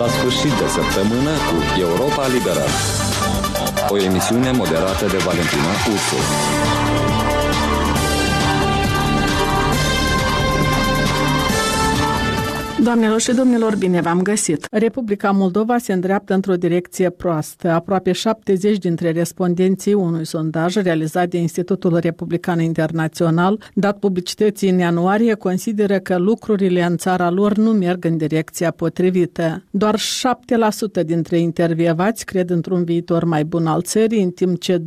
la sfârșit de săptămână cu Europa Liberă. O emisiune moderată de Valentina Ursu. Doamnelor și domnilor, bine v-am găsit! Republica Moldova se îndreaptă într-o direcție proastă. Aproape 70 dintre respondenții unui sondaj realizat de Institutul Republican Internațional, dat publicității în ianuarie, consideră că lucrurile în țara lor nu merg în direcția potrivită. Doar 7% dintre intervievați cred într-un viitor mai bun al țării, în timp ce 21%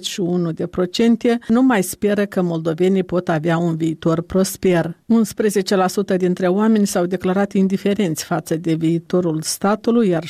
nu mai speră că moldovenii pot avea un viitor prosper. 11% dintre oameni s-au declarat indiferenți față de viitorul statului, iar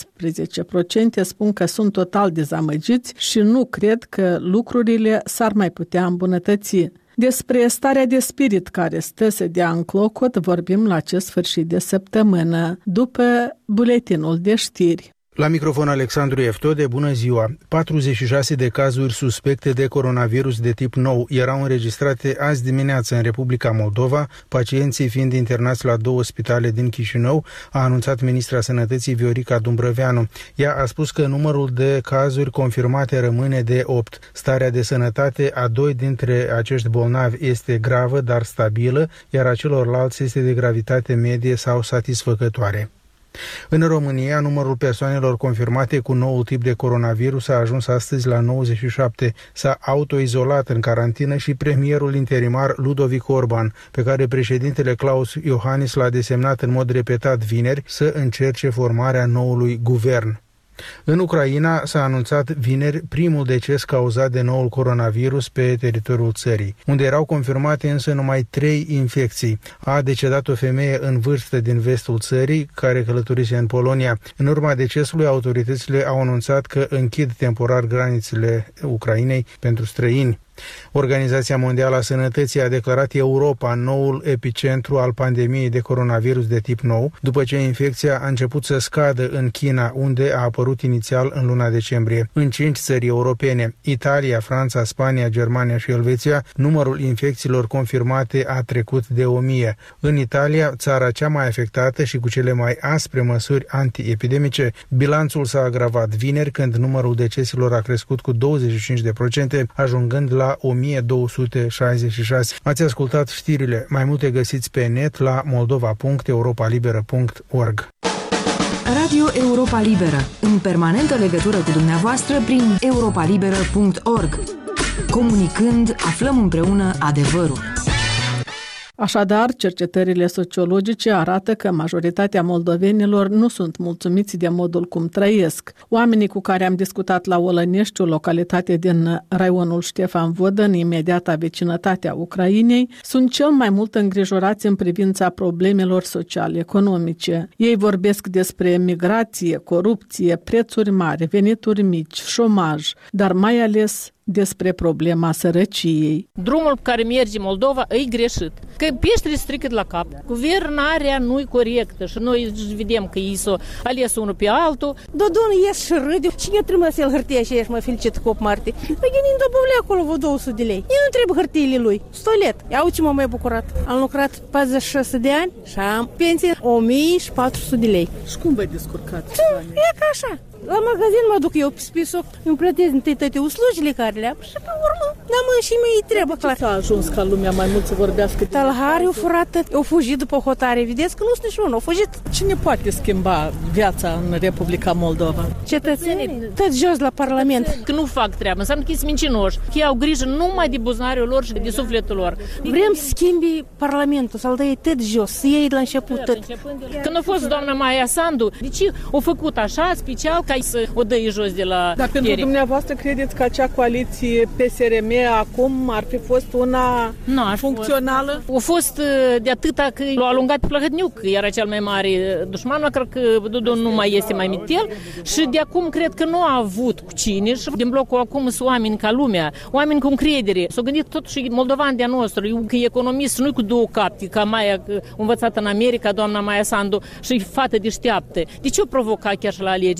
16% spun că sunt total dezamăgiți și nu cred că lucrurile s-ar mai putea îmbunătăți. Despre starea de spirit care stă să dea în clocot vorbim la acest sfârșit de săptămână, după buletinul de știri. La microfon Alexandru Eftode, bună ziua! 46 de cazuri suspecte de coronavirus de tip nou erau înregistrate azi dimineață în Republica Moldova, pacienții fiind internați la 2 spitale din Chișinău, a anunțat ministra Sănătății Viorica Dumbrăveanu. Ea a spus că numărul de cazuri confirmate rămâne de 8. Starea de sănătate a 2 dintre acești bolnavi este gravă, dar stabilă, iar a celorlalți este de gravitate medie sau satisfăcătoare. În România, numărul persoanelor confirmate cu noul tip de coronavirus a ajuns astăzi la 97. S-a autoizolat în carantină și premierul interimar Ludovic Orban, pe care președintele Klaus Iohannis l-a desemnat în mod repetat vineri să încerce formarea noului guvern. În Ucraina s-a anunțat vineri primul deces cauzat de noul coronavirus pe teritoriul țării, unde erau confirmate însă numai 3 infecții. A decedat o femeie în vârstă din vestul țării, care călătorise în Polonia. În urma decesului, autoritățile au anunțat că închid temporar granițele Ucrainei pentru străini. Organizația Mondială a Sănătății a declarat Europa noul epicentru al pandemiei de coronavirus de tip nou, după ce infecția a început să scadă în China, unde a apărut inițial în luna decembrie. În 5 țări europene, Italia, Franța, Spania, Germania și Elveția, numărul infecțiilor confirmate a trecut de 1000. În Italia, țara cea mai afectată și cu cele mai aspre măsuri antiepidemice, bilanțul s-a agravat vineri, când numărul deceselor a crescut cu 25%, ajungând la 1266. Ați ascultat știrile. Mai multe găsiți pe net la moldova.europalibera.org. Radio Europa Liberă, în permanentă legătură cu dumneavoastră prin europalibera.org. Comunicând, aflăm împreună adevărul. Așadar, cercetările sociologice arată că majoritatea moldovenilor nu sunt mulțumiți de modul cum trăiesc. Oamenii cu care am discutat la Olănești, o localitate din raionul Ștefan Vodă, în imediata vecinătate a Ucrainei, sunt cel mai mult îngrijorați în privința problemelor social-economice. Ei vorbesc despre migrație, corupție, prețuri mari, venituri mici, șomaj, dar mai ales despre problema sărăciei. Drumul pe care merge Moldova e greșit. Că peștele strică de la cap. Guvernarea nu-i corectă și noi vedem că ei s-au ales unul pe altul. Dodon ies și râde. Cine trimis el hârtia și ești mă felicit cu 8 martie? Păi gândim dobăvle acolo vreo 200 de lei. Eu nu trebuie hârtiile lui. Stolet. Iau ce m-am mai bucurat. Am lucrat 46 de ani și am pensie 1400 de lei. Și cum vă descurcați? E ca așa. La magazin mă duc eu pe spisoc, îmi plătesc întâi toate uslugile care le-am și pe urmă n-am și mie treabă clar. S-a ajuns ca lumea mai mult să vorbească? Talharii au furat, au fugit după hotare, vedeți că nu sunt nici unul, au fugit. Cine poate schimba viața în Republica Moldova? Cetățenii, tot jos la Parlament. Că nu fac treabă, înseamnă că sunt mincinoși, că ei au grijă numai de buzunarul lor și de sufletul lor. Vrem să schimbi Parlamentul, să-l dai tot jos, să iei de la început tot. Când a fost doamna Maia Sandu, de ce a făcut așa special ca să o dăi jos de la Dar pentru dumneavoastră credeți că acea coaliție PSRM acum ar fi fost una funcțională? A fost de atâta că l-a alungat pe Plăhătniuc, că era cel mai mare dușman, cred că Dodon nu mai este mai mitel și de acum cred că nu a avut cu cine și din blocul acum sunt oameni ca lumea, oameni cu încredere. S-au gândit totuși moldovan de-a nostru, că e economist, nu-i cu două capti, ca Maia învățată în America, doamna Maia Sandu, și fată deșteaptă. De ce o provoca chiar și la alegeri? De ce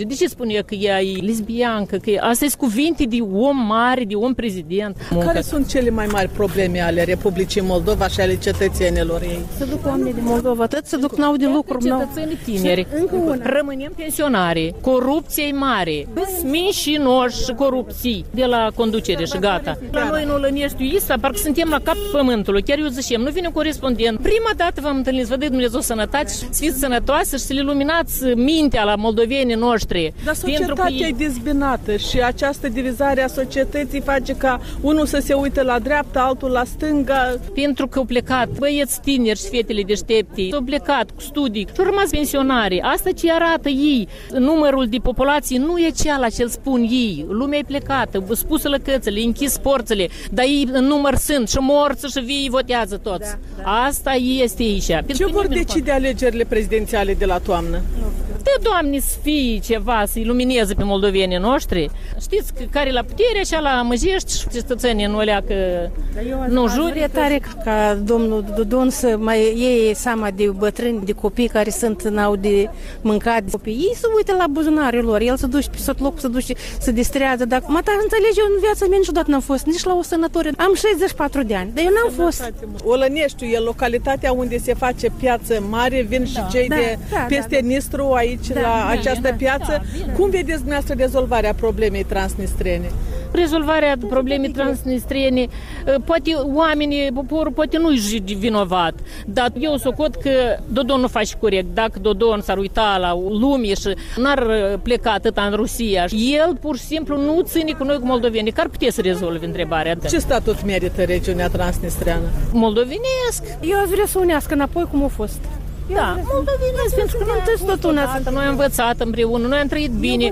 spune că ea e lesbiancă, că asta e cuvinte de om mare, de om prezident. Care sunt cele mai mari probleme ale Republicii Moldova și ale cetățenilor ei? Se duc oamenii din Moldova, tot se duc, n-au de lucru. Cetățenii tineri. Rămânem pensionari. Corupție e mare. Mincinoși și corupții de la conducere și gata. La noi în Olănești, parcă suntem la cap pământului. Chiar eu zicem, nu vine un corespondent. Prima dată v-am întâlnit, vă dă Dumnezeu sănătate și fiți sănătoase și să le luminați mintea la moldovenii noștri. Dar societatea e dezbinată și această divizare a societății face ca unul să se uite la dreapta, altul la stânga. Pentru că au plecat băieți tineri și fetele deștepte, au plecat cu studii și au rămas pensionari. Asta ce arată ei. Numărul de populație nu e ceala ce îl spun ei. Lumea e plecată, spusă lăcățele, închis porțile, dar ei în număr sunt și morți și vii votează toți. Da. Asta este aici. Ce vor decide alegerile prezidențiale de la toamnă? Dă, Doamne, să fie ceva, să ilumineze pe moldovenii noștri. Știți că care la putere, așa la măjești și cetățenii nu alea că nu juri. E tare ca domnul Dodon să mai iei seama de bătrâni, de copii care n-au de mâncat. Ei se uită la buzunarele lor, el se duce pe tot locul, se duce, se distrează. Dacă mă înțelege, eu în viața mea niciodată n-am fost, nici la o sănătorie. Am 64 de ani, dar eu n-am fost. Olăneștiul e localitatea unde se face piață mare, vin și cei de peste Nistru aici la această piață. Cum vedeți dumneavoastră rezolvarea problemei transnistrene? Rezolvarea problemei transnistrene, poate oamenii, poporul poate nu-i vinovat, dar eu socot că Dodon nu face corect. Dacă Dodon s-ar uita la lume și n-ar pleca atâta în Rusia, el pur și simplu nu ține cu noi cu moldovenii, că ar putea să rezolve întrebarea. Ce statut merită regiunea transnistreană? Moldovenesc. Eu aș vrea să unească înapoi cum a fost. Da, moldovenesc, pentru că nu întâi tot una. Noi am învățat împreună, noi am trăit bine.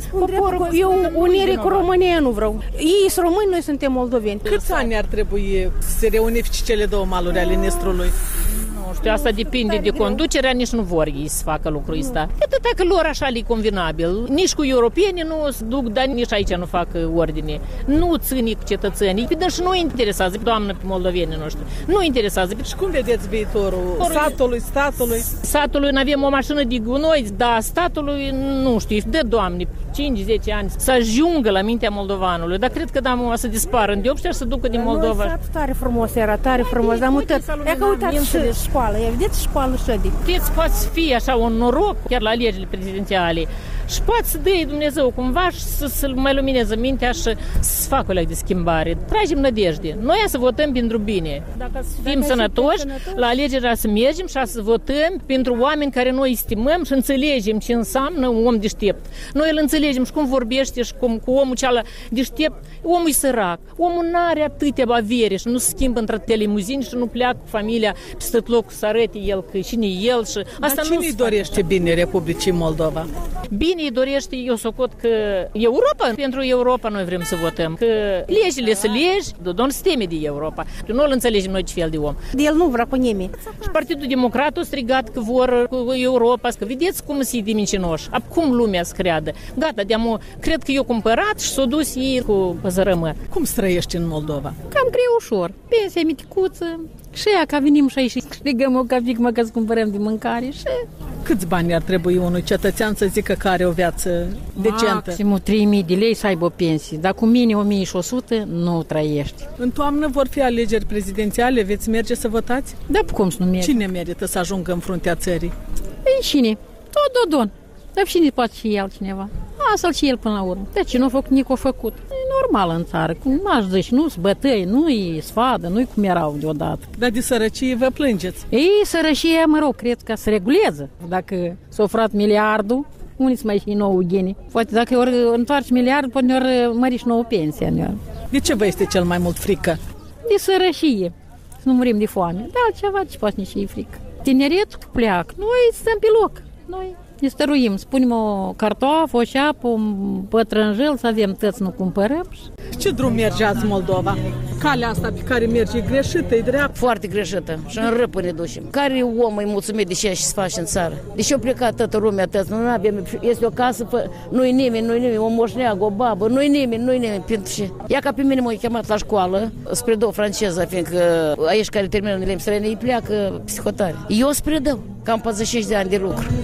Eu unire cu România nu vreau. Ei sunt români, noi suntem moldoveni. Câți ani ar trebui să se reunifice cele două maluri ale Nistrului? Nu știu, asta depinde de conducerea, nici nu vor ei să facă lucrul ăsta. Atâta că lor așa le convenabil. Nici cu europenii nu se duc, dar nici aici nu fac ordine. Nu ține cu cetățenii. Dar și nu interesează, doamnă, pe moldovenii noștri. Nu interesează. Și cum vedeți viitorul satului, statului? Satului nu avem o mașină de gunoi, dar statului, nu știu, de Doamne, 5-10 ani, să ajungă la mintea moldovanului. Dar cred că o să dispară în Diopștea și să ducă din Moldova. Sat tare frumos era, tare frumos, dar mutăți. E că uitați școală, vedeți școală șădii. Vedeți, poate fi așa un noroc, chiar la alegerile prezidențiale. Și poate să dea Dumnezeu cumva și să mai lumineze mintea și să facă o leac de schimbare. Tragem nădejde. Noi să votăm pentru bine. Dacă fim sănătoși, la alegerea să mergem și să votăm pentru oameni care noi estimăm și înțelegem ce înseamnă un om deștept. Noi îl înțelegem și cum vorbește și cum cu omul cealaltă deștept. Omul e sărac. Omul n-are atâtea avere și nu se schimbă între telemuzini și nu pleacă cu familia peste tot locul să arăte el că cine e el. Și asta cine îi dorește bine Republicii Moldova? Bine îi dorește, eu socot că Europa, pentru Europa noi vrem să votăm. Că legile să legi, Dodon se teme de Europa. Nu îl înțelegem noi ce fel de om. El nu vrea cu nimeni. Și Partidul Democrat a strigat că vor cu Europa, că vedeți cum se de mincinoși. Cum lumea să creadă. Gata, cred că eu cumpărat și s-o dus ei cu păzărămă. Cum străiești în Moldova? Cam greu ușor. Pensia miticuță. Și ea, ca venim și aici și câștigăm o capic, mă că să cumpărăm de mâncare și... Câți bani ar trebui unui cetățean să zică că are o viață decentă? Maximum 3.000 de lei să aibă o pensie. Dar cu mine 1.100 nu trăiești. În toamnă vor fi alegeri prezidențiale, veți merge să votați? Da, cum să nu merge? Cine merită să ajungă în fruntea țării? Ei, cine? Tot Dodon. Dar cine poate și altcineva? Asta-l și el până la urmă. De ce nu a făcut, nici o făcut? E normal în țară. Cum aș zice, nu-s bătăi, nu-i sfadă, nu-i cum erau deodată. Dar de sărăcie vă plângeți? Ei, sărăcia, mă rog, cred că se regulează. Dacă s-a ofrat miliardul, unii să mai și nouă geni. Poate dacă ori întoarci miliardul, poate ori mări și nouă pensia. De ce vă este cel mai mult frică? De sărăcie. Să nu murim de foame. Da, altceva ce poate nici e frică. Tineretul pleacă. Noi stăm pe loc. Noi ne stăruim, spunem o cartoafă, o șapă, un pătrânjel, să avem tăți, nu cumpărăm. Ce drum merge azi Moldova? Calea asta pe care merge e greșită, e dreaptă? Foarte greșită și în răpă ne ducem. Care om îi mulțumit de ceea ce se face în țară? Deși au plecat toată lumea, nu avem, este o casă, nu-i nimeni, o moșneagă, o babă, nu-i nimeni, pentru ce? Ea ca pe mine m-a chemat la școală, spre două franceză, fiindcă aici care termină în limbi străine, îi pleacă psihotare. Eu spre dau, cam 46 de ani de lucru.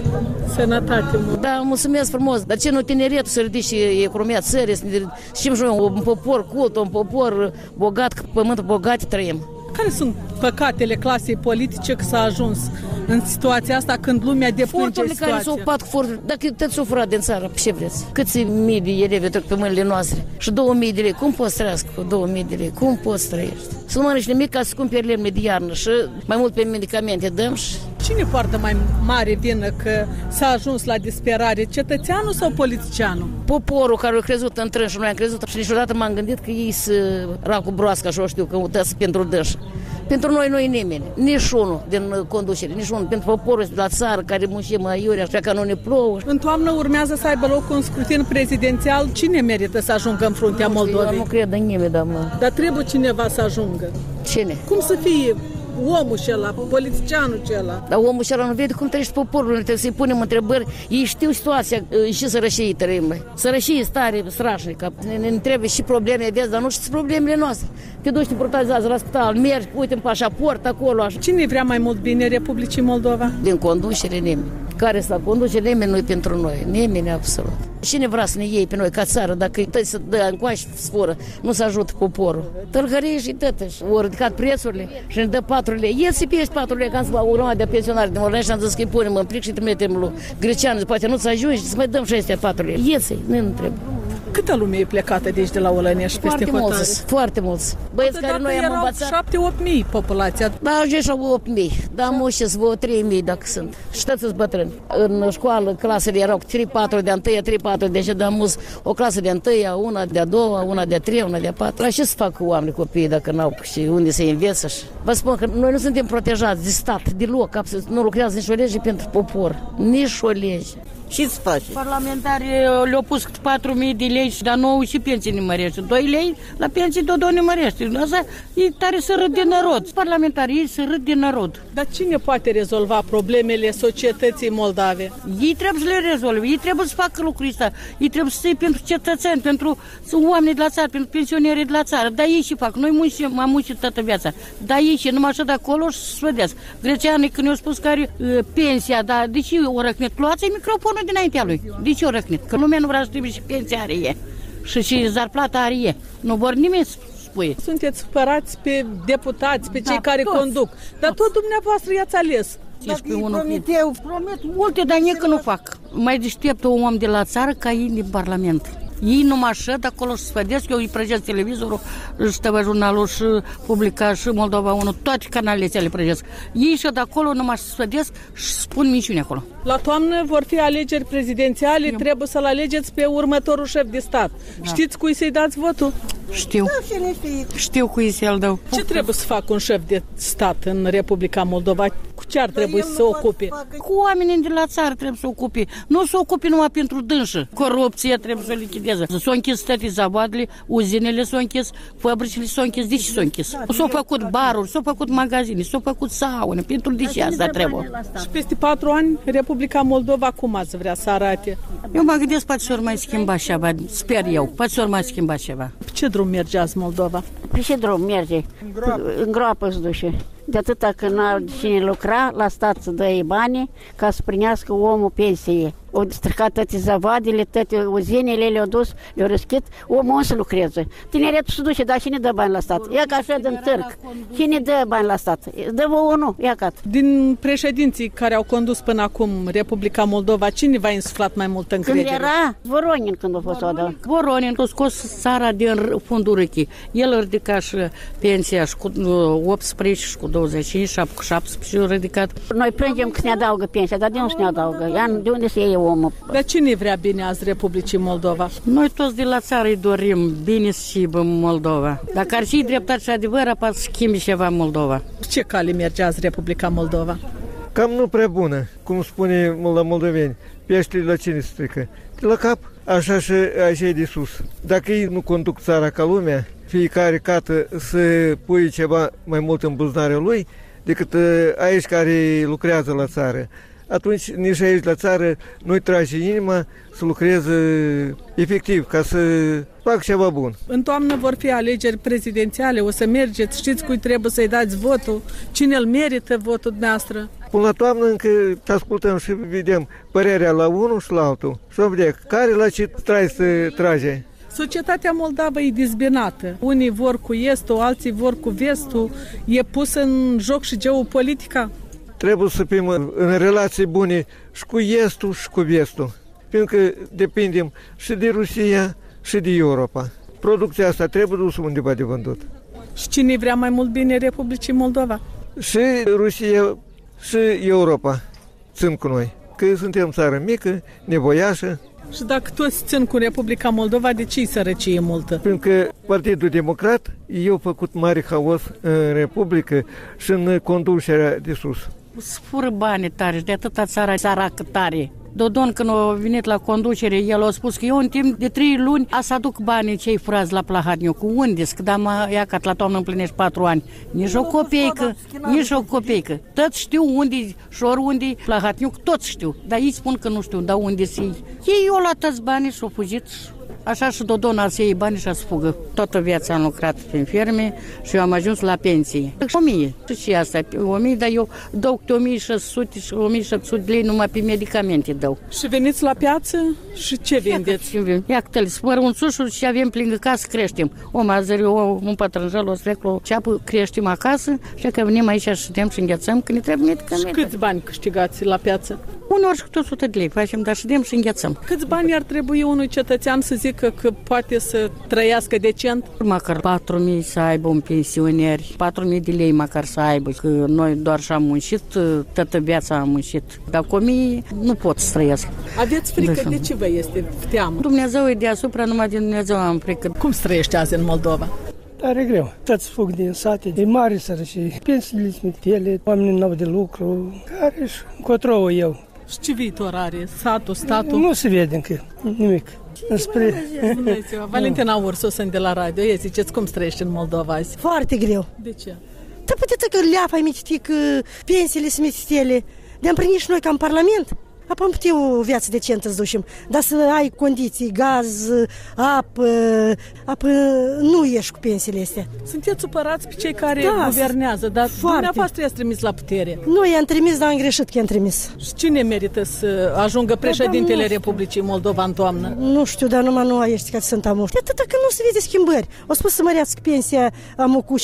Sănătate mult. Da, mulțumesc frumos. Dar ce nu tineretul să ridice economia țării, să știm și noi, un popor cult, un popor bogat, pământul bogat trăim. Care sunt păcatele clasei politice că s-a ajuns în situația asta când lumea deplânge situația? Care s-au ocupat cu furturi. Dacă te-ați sufrat din țară, ce vreți? Câți mii de elevi trec pe mâinile noastre? Și 2000 de lei. Cum poți trăiască cu 2000 de lei? Cum poți trăiești? Să nu mănânci nimic ca să cumperi lemne de iarnă și mai mult pe medicamente dăm și... Cine poartă mai mare vină că s-a ajuns la disperare? Cetățeanul sau politicianul? Poporul care a crezut în trân și noi am crezut și niciodată m-am gândit că ei să racu broasca și o știu că uitați pentru dâși. Pentru noi nu e nimeni, nici unul din conducere, nici unul. Pentru poporul de la țară care muncim aiurea, așa că nu ne plouă. În toamnă urmează să aibă loc un scrutin prezidențial. Cine merită să ajungă în fruntea Moldovei? Eu nu cred în nimeni, doamnă. Dar trebuie cineva să ajungă. Cine? Cum să fie omul acela, politicianul acela? Dar omul acela nu vede cum trăiește poporul, trebuie să-i punem întrebări. Ei știu situația și sărășie trăim noi. Sărășie stare strașnică. Ne trebuie și probleme, vezi, dar nu știu problemele noastre. Te duci, te brutalizează la spital, mergi, uite în pașaport acolo. Așa. Cine vrea mai mult bine Republicii Moldova? Din conducere nimeni. Care să conduce, nimeni nu-i pentru noi. Nimeni absolut. Cine vrea să ne iei pe noi ca țară, dacă îi să dă încoace sforă, nu să ajută poporul. Tălgărie și tătăși. Au ridicat prețurile și ne dă 4 lei. El să piești 4 lei, ca să vă urma de pensionari de Moldova și am zis că îi punem în plic și trimitem lui grecean. Poate nu să ajungi, să mai dăm și astea 4 lei. El să-i, nu trebuie. Câtă lume e plecată de aici de la Olănești peste hotare? Foarte mulți. Băieți care noi am învățat. 7-8 mii populația. Da, ajunge 8 mii. Da, muși să 3 mii dacă sunt. Și toți bătrâni. În școală, clasele erau 3-4 de întâia, 3-4 de de amus, o clasă de întâia, una de a doua, una de a treia, una de a patra. La ce să fac cu oamenii, copiii, dacă n-au și unde să învețe? Și vă spun că noi nu suntem protejați de stat, deloc, absolut. Nu lucrează nici o lege pentru popor. Nici o lege. Ce să faci? Parlamentarii le-au pus 4.000 de lei, dar nouă și pensii ne mărește. 2 lei la pensii tot ne mărește. Asta e tare să râd de narod. Parlamentarii să râd de narod. Dar cine poate rezolva problemele societății moldave? Ei trebuie să le rezolve, ei trebuie să facă lucrul ăsta. Ei trebuie să fie pentru cetățeni, pentru oamenii de la țară, pentru pensionierii de la țară. Dar ei și fac. Noi am muncit toată viața. Dar ei și numai așa de acolo și să vedeți. Greceanii când ne-au spus că are pensia, dar de ce o răcnet? Luați-i microfonul dinaintea lui. De ce o răcnit? Că lumea nu vrea să trebuie și pensia are e. Și zarplata are e. Nu vor nimeni spune. Sunteți supărați pe deputați, pe cei care conduc. Dar tot dumneavoastră i-ați ales. Promit multe, dar nici nu fac. Mai deștept un om de la țară ca ei din Parlament. Ei numai așa de acolo să sfădesc, eu îi prăjesc televizorul, și TV Jurnalul, și Publica, și Moldova 1, toate canalele le prăjesc. Ei și de acolo numai să sfădesc și spun minciuni acolo. La toamnă vor fi alegeri prezidențiale, trebuie să-l alegeți pe următorul șef de stat. Da. Știți cui să-i dați votul? Știu. Știu cui să-l dau. Ce trebuie să facă un șef de stat în Republica Moldova? Cu ce ar trebui să se ocupe? Cu oamenii de la țară trebuie să se ocupe. Nu se ocupe numai pentru dânsă. Corupție trebuie să o lichideze. S-au închis toate zavoadele, uzinele s-au închis, fabricile s-au închis. De ce s-au închis? S-au făcut baruri, s-au făcut magazine, s-au făcut saune. Pentru de ce asta trebuie? Și peste 4 ani, Republica Moldova cum ați vrea să arate? Eu mă gândesc, poate s-or mai schimba ceva, sper eu, poate s-or mai schimba ceva. Pe ce drum merge azi Moldova? Pe ce drum merge? În groapă se duce. De atâta că n-a cine lucra, la stat să dă bani ca să primească omul pensie. Au stricat toate zavadele, toate uzinele, le-au dus, le-au răschit, omul o să lucreze. Tineretul se duce, dar cine dă bani la stat? Ia ca așa din târg. Cine dă bani la stat? Dă vouă nu, ia ca. Din președinții care au condus până acum Republica Moldova, cine v-a insuflat mai multă încredere? Când era Voronin, când a fost odată. Voronin a scos țara din fundul râchii. El a ridicat și pensia și cu 18 și cu 25, și cu 17 a ridicat. Noi plângem că ne adaugă pensia, dar de unde se ne adaugă? De unde se iei omul? Dar cine vrea bine azi Republicii Moldova? Noi toți de la țară îi dorim bine și în Moldova. Dacă ar fi dreptate și adevăr, poate să schimbi ceva în Moldova. Ce cale merge azi Republica Moldova? Cam nu prea bună, cum spune la moldoveni. Peștele la cine strică? De la cap, așa și așa de sus. Dacă ei nu conduc țara ca lumea, fiecare cată să pui ceva mai mult în buzunarea lui, decât aici care lucrează la țară. atunci nici aici la țară nu-i trage inima să lucreze efectiv, ca să fac ceva bun. În toamnă vor fi alegeri prezidențiale, o să mergeți, știți cui trebuie să-i dați votul, cine îl merită votul dumneavoastră? Până la toamnă încă ascultăm și vedem părerea la unul și la altul și vom vedea care la ce trage. Societatea moldavă e dezbinată. Unii vor cu estul, alții vor cu vestul. E pus în joc și geopolitica? Trebuie să fim în relații bune și cu estul și cu vestul. Pentru că depindem și de Rusia și de Europa. Producția asta trebuie dusă undeva de vândut. Și cine vrea mai mult bine Republicii Moldova? Și Rusia și Europa țin cu noi. Că suntem țară mică, nevoiașă. Și dacă toți țin cu Republica Moldova, de ce-i sărăcie multă? Pentru că Partidul Democrat i-a făcut mare haos în Republică și în conducerea de sus. Fură bani tare și de atâta țara săracă tare. Dodon, când a venit la conducere, el a spus că eu în timp de 3 luni a să aduc banii cei furați la Plahotniuc. Unde? Că da, ia că la toamnă împlinești 4 ani. Nici o copeică, nici o copeică. Toți știu unde și oriunde Plahotniuc, toți știu. Dar ei spun că nu știu, dar unde să iei. Ei au luat toți banii și au fugit. Așa și Dodon a să iei bani și a să fugă. Toată viața am lucrat prin ferme și eu am ajuns la pensie. 1000. Și asta, 1000, dar eu dau 1600 și 1700 de lei numai pe medicamente dau. Și veniți la piață și ce vindeți? Ia că spără un sușul și avem lângă casă, creștem. O mazărie, un pătrânjel, o sfeclă, o ceapă, creștem acasă și că venim aici și ședem și înghețăm, că ne trebuie medicamente. Și câți bani câștigați la piață? Uneori și câte 100 de lei facem, dar ședem și înghețăm. Câți bani ar trebui unui cetățean să zică că poate să trăiască decent? Măcar 4.000 să aibă un pensioner, 4.000 de lei măcar să aibă, că noi doar și-am muncit, toată viața am muncit. Dar cu 1.000 nu pot să trăiesc. Aveți frică? De ce vă este teamă? Dumnezeu e deasupra, numai din Dumnezeu am frică. Cum se trăiește azi în Moldova? Tare greu. Toți fug din sate, e mare sărăcie. Pensiile smitele, oamenii n-au de lucru. Care și încotro eu. Și ce viitor are satul, statul? Nu se vede încă nimic. Bună ziua! Valentina Ursu, sunt de la radio. Ei, ziceți, cum se trăiește în Moldova azi? Foarte greu. De ce? Da, puteți că leafa ai mitit, că pensiile smitele. De-am primit și noi ca în Parlament. Apoi am putea o viață decentă să ducem, dar să ai condiții, gaz, apă, nu ieși cu pensiile astea. Sunteți supărați pe cei care guvernează, dar dumneavoastră i-ați trimis la putere. Noi i-am trimis, dar am greșit că i-am trimis. Și cine merită să ajungă președintele Republicii Moldova în toamnă? Nu știu, dar numai nu ești ca sunt amuși. De atâta că nu se vede schimbări. Au spus să mărească pensia am cu 5%,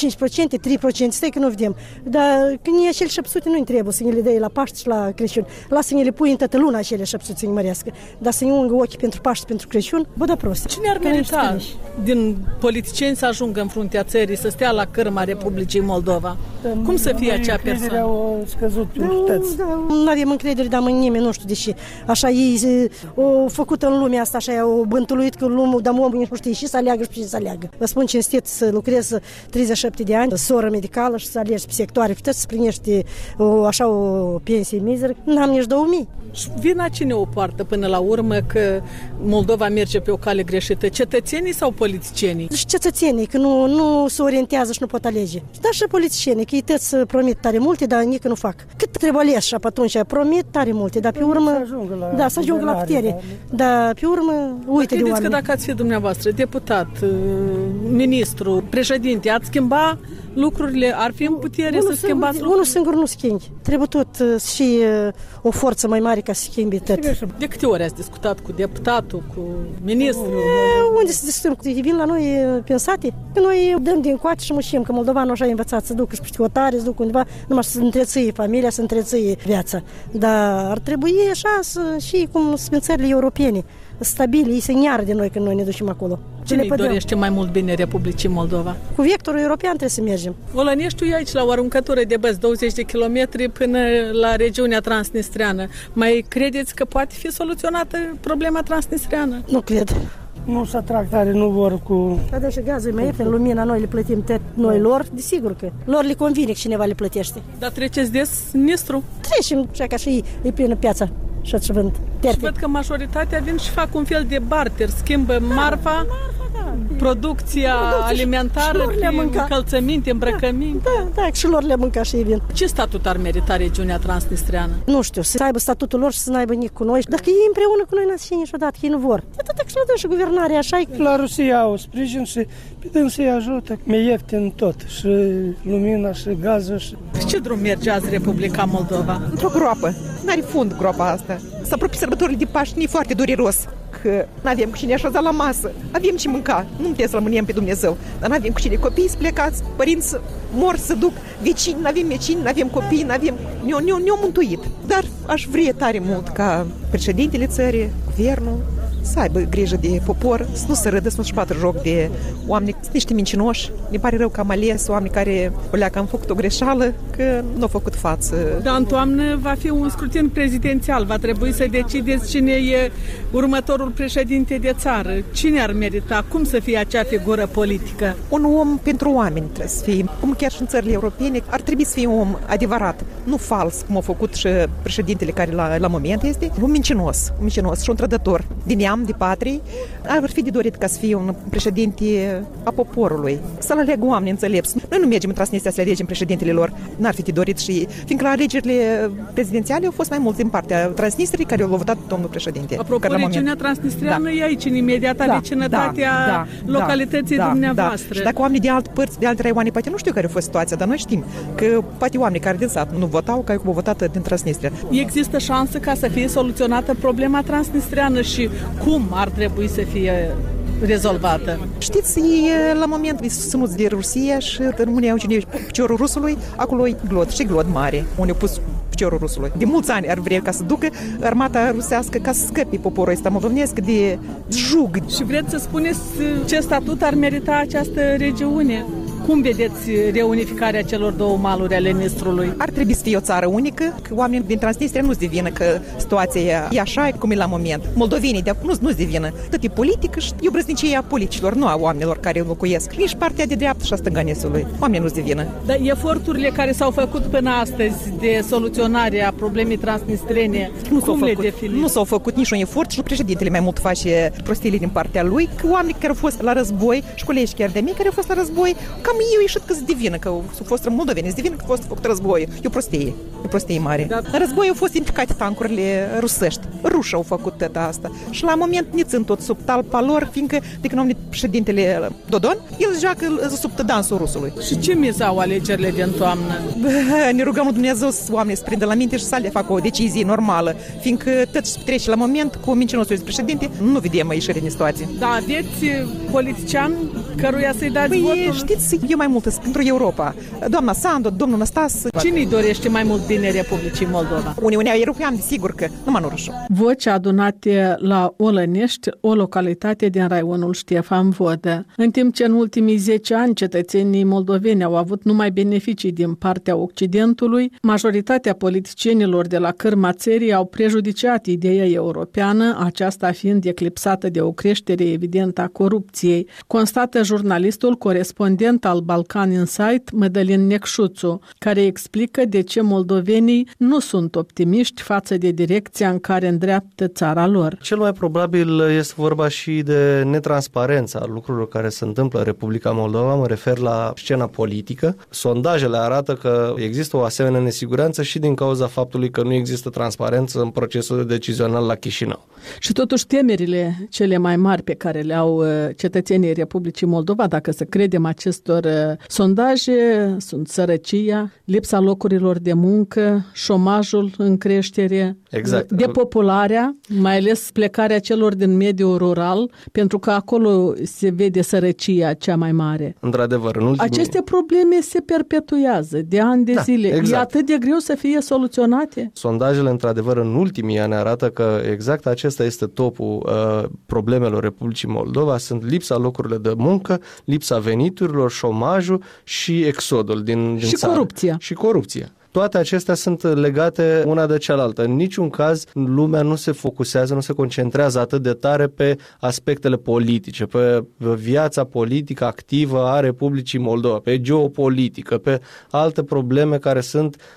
3%, stai că nu vedem. Dar când e acel 700 nu-i trebuie să ne le dai la Paști și la Crăciun. Lasă-ne le pui în toată luna acele 700 să-i mărească. Dar să-i ungă ochii pentru Paști, pentru Crăciun, bă, da prost. Cine ar merita din politicieni să ajungă în fruntea țării, să stea la cârma Republicii Moldova? Cum să fie acea persoană? Au scăzut toți. Nu avem încredere, dar în nimeni, nu știu de ce. Așa ei au făcut în lumea asta, așa au bântuluit că lumea, dar omul nu știe și să aleagă și să aleagă. Vă spun cinstit să lucrez 37 de ani, soră medicală și să alergi pe sectoare, puteți să primești așa o pensie mizeră. N-am nici 2000. Și vina cine o poartă până la urmă că Moldova merge pe o cale greșită? Cetățenii sau politicienii? Și cetățenii, că nu se orientează și nu pot alege. Dar și politicienii, că ei toți promit tare multe, dar nici nu fac. Cât trebuie ales și atunci promit tare multe, dar pe urmă să ajungă la putere. Dar pe urmă uite de oameni. Credeți că dacă ați fi dumneavoastră deputat, ministru, președinte, ați schimba lucrurile? Ar fi în putere să schimbați lucrurile? Unul singur nu schimbi. Trebuie tot și o forță mai mare ca să schimbi tot. De câte ori ați discutat cu deputatul, cu ministrul? Unde să discutăm? Vin la noi pensate? Că noi dăm din coate și mușim, că moldovanul așa a învățat să ducă și pe hotare, să ducă undeva, numai să întrețâie familia, să întrețâie viața. Dar ar trebui așa și cum sunt țările europene, stabile, ei se neară de noi când noi ne ducem acolo. Cine dorește mai mult bine Republicii Moldova? Cu vectorul european trebuie să mergem. Olăneștiul e aici la o aruncătură de băți, 20 de kilometri până la regiunea transnistreană. Mai credeți că poate fi soluționată problema transnistreană? Nu cred. Nu se atrag tare, nu vor cu... Dar și gazul mai ieftin, lumina noi le plătim tot noi lor, desigur că lor le convine că cineva le plătește. Dar treceți des Nistru? Trecem, așa ca și e plină piața. Și vând. Și văd că majoritatea vin și fac un fel de barter, schimbă marfa producția alimentară, încălțăminte, îmbrăcăminte. Da, și lor le mânca și ei vin. Ce statut ar merita regiunea transnistreană? Nu știu, să aibă statutul lor și să n-aibă nici cu noi. Dacă ei împreună cu noi n-ați fi niciodată, ei nu vor. Atât că și și guvernarea așa e. La Rusia au sprijin și pe dânsii ajută. Mi-e ieftin tot, și lumina, și gazul. Și... Ce drum merge azi Republica Moldova? Într-o groapă. N-are fund groapa asta. S-a apropie sărbătorile de Paști, e foarte dureros. Că n-avem cu cine așeza la masă. Avem ce mânca. Nu putem să lămâniem pe Dumnezeu. Dar n-avem cu cine. Copiii sunt plecați, părinți mor să duc, vecini, n-avem vecini, n-avem copii, n-avem... Ne-au mântuit. Dar aș vrea tare mult ca președintele țării, guvernul, să aibă grijă de popor, să nu se râdă, să nu-și bată joc de oameni, sunt niște mincinoși. Ne pare rău că am ales oameni care că am făcut o greșeală, că nu au făcut față. Dar în toamnă va fi un scrutin prezidențial, va trebui să decideți cine e următorul președinte de țară. Cine ar merita? Cum să fie acea figură politică? Un om pentru oameni trebuie să fie. Cum chiar și în țările europene, ar trebui să fie un om adevărat, nu fals, cum a făcut și președintele care la moment este, un mincinos și un trădător din neam, de patrie. Ar fi de dorit ca să fie un președinte a poporului. Să-l aleagă oameni înțelepți. Noi nu mergem în Transnistria să alegem președintele lor. N-ar fi de dorit și fiindcă la alegerile prezidențiale au fost mai mulți din partea Transnistriei care au votat domnul președinte. Apropo, regiunea transnistriană e aici, în imediata vecinătatea localității dumneavoastră. Și dacă oamenii de alte părți, de alte raioane, poate nu știu care a fost situația, dar noi știm că poate oamenii care din sat nu votau, că au votat din Transnistria. Există șansă ca să fie soluționată problema transnistriană și cum ar trebui să fie rezolvată? Știți, la moment e susținuți de Rusia și România au cine piciorul rusului, acolo e glod mare, unde au pus piciorul rusului. De mulți ani ar vrea ca să ducă armata rusească ca să scăpe poporul ăsta moldovnesc de jug. Și vreți să spuneți ce statut ar merita această regiune? Cum vedeți reunificarea celor două maluri ale Nistrului? Ar trebui să fie o țară unică, că oamenii din Transnistria nu-ți devină că situația e așa cum e la moment. Moldovenii de acum nu-ți devină. Tot e politică și e obrăznicia politicilor, nu a oamenilor care locuiesc. Nici partea de dreapta și a stânganesului. Oamenii nu-ți devină. Dar eforturile care s-au făcut până astăzi de soluționare a problemei transnistrene, nu s-au făcut niciun efort și președintele mai mult face prostiile din partea lui, că oamenii care au fost la război și colegi chiar de mii care au fost la război, cam eu ieșit că se devină, că au fost moldoveni, se devină că a fost făcut război. E o prostie mare. Da. În război au fost identificate tancurile rusești. Rușii au făcut tot asta. Și la moment ne țin tot sub talpa lor, fiindcă de când am venit președintele Dodon, el joacă sub dansul rusului. Și ce mizau alegerile din toamnă? Ne rugăm Dumnezeu să oamenii să prindă la minte și să le facă o decizie normală, fiindcă tot ce trece la moment cu mincinosul președinte, nu vedem ieșire din situație. Da, aveți politician căruia să-i dați votul? Știți, eu mai mult pentru Europa. Doamna Sandu, domnul Năstas. Cine-i dorește mai mult bine Republicii Moldova? Uniunea Europeană, sigur că numai nu Rușu. Voci adunate la Olănești, o localitate din raionul Ștefan Vodă. În timp ce în ultimii 10 ani cetățenii moldoveni au avut numai beneficii din partea Occidentului, majoritatea politicienilor de la cârma țării au prejudiciat ideea europeană, aceasta fiind eclipsată de o creștere evidentă a corupției, constată jurnalistul corespondent al Balkan Insight, Mădălin Necșuțu, care explică de ce moldovenii nu sunt optimiști față de direcția în care îndreaptă țara lor. Cel mai probabil este vorba și de netransparența lucrurilor care se întâmplă în Republica Moldova, mă refer la scena politică. Sondajele arată că există o asemenea nesiguranță și din cauza faptului că nu există transparență în procesul decizional la Chișinău. Și totuși temerile cele mai mari pe care le au cetățenii Republicii Moldova, dacă să credem acestor sondaje, sunt sărăcia, lipsa locurilor de muncă, șomajul în creștere, depopularea, mai ales plecarea celor din mediul rural, pentru că acolo se vede sărăcia cea mai mare. Într-adevăr, aceste probleme se perpetuează de ani de zile. Exact. E atât de greu să fie soluționate. Sondajele, într-adevăr, în ultimii ani arată că exact acesta este topul problemelor Republicii Moldova. Sunt lipsa locurilor de muncă, lipsa veniturilor, șomajul și exodul din țară. Corupția. Și corupția. Toate acestea sunt legate una de cealaltă. În niciun caz lumea nu se focusează, nu se concentrează atât de tare pe aspectele politice, pe viața politică activă a Republicii Moldova, pe geopolitică, pe alte probleme care sunt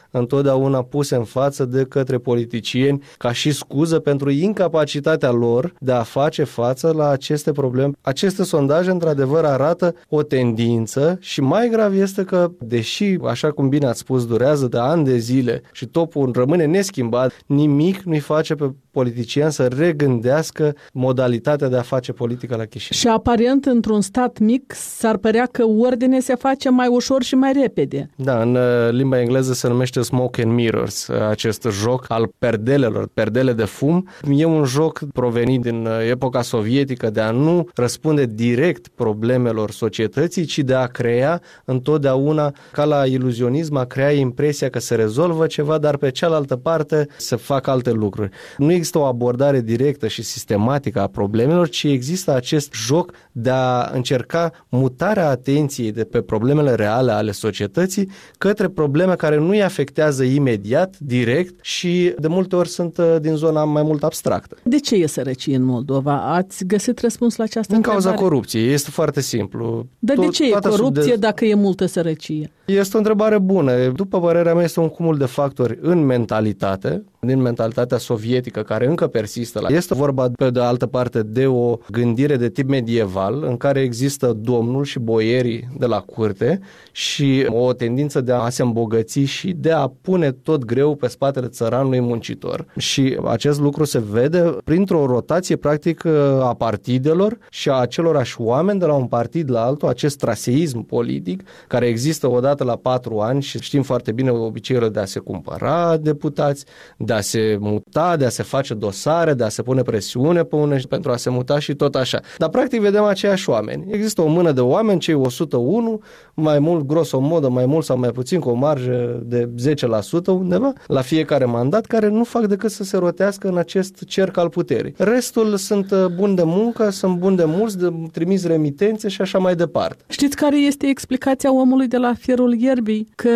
întotdeauna puse în față de către politicieni ca și scuză pentru incapacitatea lor de a face față la aceste probleme. Aceste sondaje, într-adevăr, arată o tendință și mai grav este că, deși, așa cum bine ați spus, durează de ani de zile și topul rămâne neschimbat, nimic nu-i face pe politicieni să regândească modalitatea de a face politică la Chișinău. Și aparent, într-un stat mic, s-ar părea că ordine se face mai ușor și mai repede. Da, în limba engleză se numește smoke and mirrors, acest joc al perdelelor, perdele de fum. E un joc provenit din epoca sovietică de a nu răspunde direct problemelor societății, ci de a crea întotdeauna, ca la iluzionism, a crea impresia că se rezolvă ceva, dar pe cealaltă parte se fac alte lucruri. Nu există o abordare directă și sistematică a problemelor, ci există acest joc de a încerca mutarea atenției de pe problemele reale ale societății către probleme care nu îi afectează imediat, direct și de multe ori sunt din zona mai mult abstractă. De ce e sărăcie în Moldova? Ați găsit răspuns la această întrebare? Din cauza corupției. Este foarte simplu. Dar de ce e corupție dacă e multă sărăcie? Este o întrebare bună. După părerea mea, este un cumul de factori în mentalitate, din mentalitatea sovietică care încă persistă. Este vorba, pe de altă parte, de o gândire de tip medieval în care există domnul și boierii de la curte și o tendință de a se îmbogăți și de a pune tot greu pe spatele țăranului muncitor. Și acest lucru se vede printr-o rotație practic a partidelor și a acelorași oameni de la un partid la altul, acest traseism politic care există odată la 4 ani și știm foarte bine obiceiurile de a se cumpăra deputați, de a se muta, de a se face dosare, de a se pune presiune pe unii pentru a se muta și tot așa. Dar practic vedem aceiași oameni. Există o mână de oameni, cei 101, mai mult, grosomodă, mai mult sau mai puțin, cu o marjă de 10% undeva, la fiecare mandat, care nu fac decât să se rotească în acest cerc al puterii. Restul sunt buni de muncă, sunt buni de mulți, trimiți remitențe și așa mai departe. Știți care este explicația omului de la firul ierbii? Că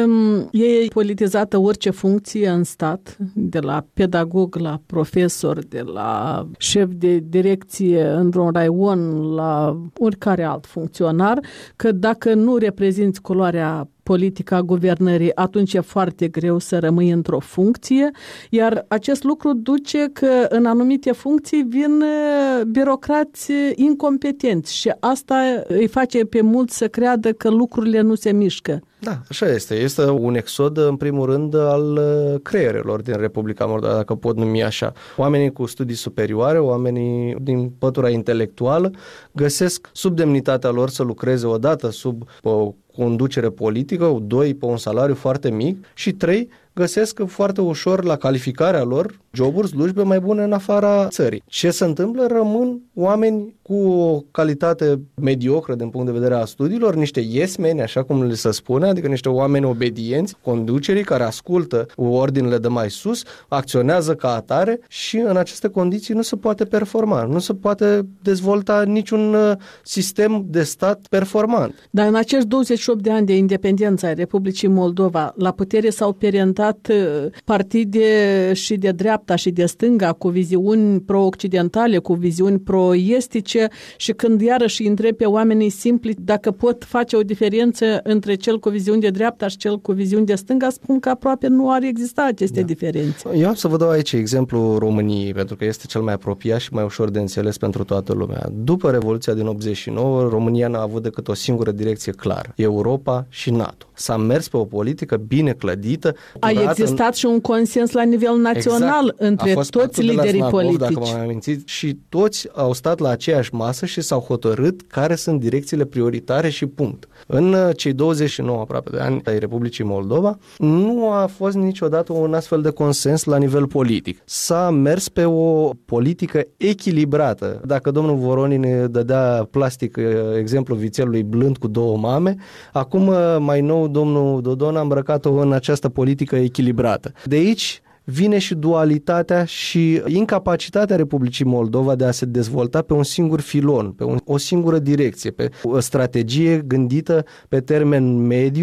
e politizată orice funcție în stat, de la pedagog la profesor, de la șef de direcție într-un raion la oricare alt funcționar, că dacă nu reprezinți culoarea politică a guvernării, atunci e foarte greu să rămâi într-o funcție, iar acest lucru duce că în anumite funcții vin birocrați incompetenți și asta îi face pe mulți să creadă că lucrurile nu se mișcă. Da, așa este. Este un exod, în primul rând, al creierelor din Republica Moldova, dacă pot numi așa. Oamenii cu studii superioare, oamenii din pătura intelectuală, găsesc sub demnitatea lor să lucreze odată sub o conducere politică, 2, pe un salariu foarte mic și 3, găsesc foarte ușor la calificarea lor joburi, slujbe mai bune în afara țării. Ce se întâmplă? Rămân oameni cu o calitate mediocră din punct de vedere a studiilor, niște yes-meni, așa cum le se spune, adică niște oameni obedienți, conducerii care ascultă ordinele de mai sus, acționează ca atare și în aceste condiții nu se poate performa, nu se poate dezvolta niciun sistem de stat performant. Dar în acești 28 de ani de independență a Republicii Moldova, la putere s-au perientat partide și de dreapta și de stânga, cu viziuni pro-occidentale, cu viziuni pro-estice și când iarăși întreb pe oamenii simpli dacă pot face o diferență între cel cu viziuni de dreapta și cel cu viziuni de stânga, spun că aproape nu ar exista aceste diferențe. Eu am să vă dau aici exemplul României, pentru că este cel mai apropiat și mai ușor de înțeles pentru toată lumea. După Revoluția din 89, România n-a avut decât o singură direcție clară, Europa și NATO. S-a mers pe o politică bine clădită. A existat și un consens la nivel național între toți liderii politici. Dacă m-am amintit, și toți au stat la aceeași masă și s-au hotărât care sunt direcțiile prioritare și punct. În cei 29 aproape de ani ai Republicii Moldova, nu a fost niciodată un astfel de consens la nivel politic. S-a mers pe o politică echilibrată. Dacă domnul Voronin dădea plastic exemplu vițelului blând cu 2 mame, acum mai nou domnul Dodon a îmbrăcat-o în această politică echilibrată. De aici vine și dualitatea și incapacitatea Republicii Moldova de a se dezvolta pe un singur filon, pe o singură direcție, pe o strategie gândită pe termen mediu,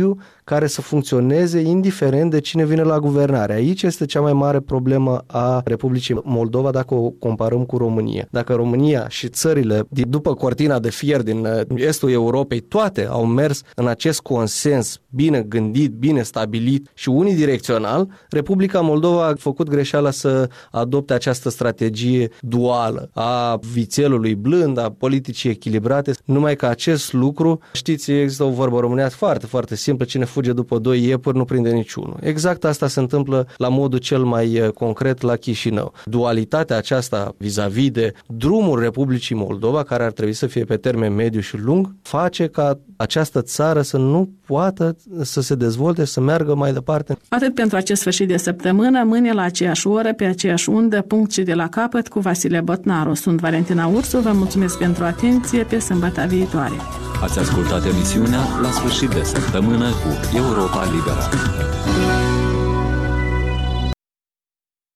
care să funcționeze indiferent de cine vine la guvernare. Aici este cea mai mare problemă a Republicii Moldova dacă o comparăm cu România. Dacă România și țările după cortina de fier din estul Europei, toate au mers în acest consens bine gândit, bine stabilit și unidirecțional, Republica Moldova a făcut greșeala să adopte această strategie duală a vițelului blând, a politicii echilibrate, numai că acest lucru, știți, există o vorbă românească foarte, foarte simplă, cine fuge după doi iepuri nu prinde niciunul. Exact asta se întâmplă la modul cel mai concret la Chișinău. Dualitatea aceasta vis-a-vis de drumul Republicii Moldova, care ar trebui să fie pe termen mediu și lung, face ca această țară să nu poată să se dezvolte, să meargă mai departe. Atât pentru acest sfârșit de săptămână, mâine la aceeași oră, pe aceeași undă, punct și de la capăt cu Vasile Botnaru. Sunt Valentina Ursu, vă mulțumesc pentru atenție, pe sâmbătă viitoare. Ați ascultat emisiunea La sfârșit de săptămână cu Europa Liberă.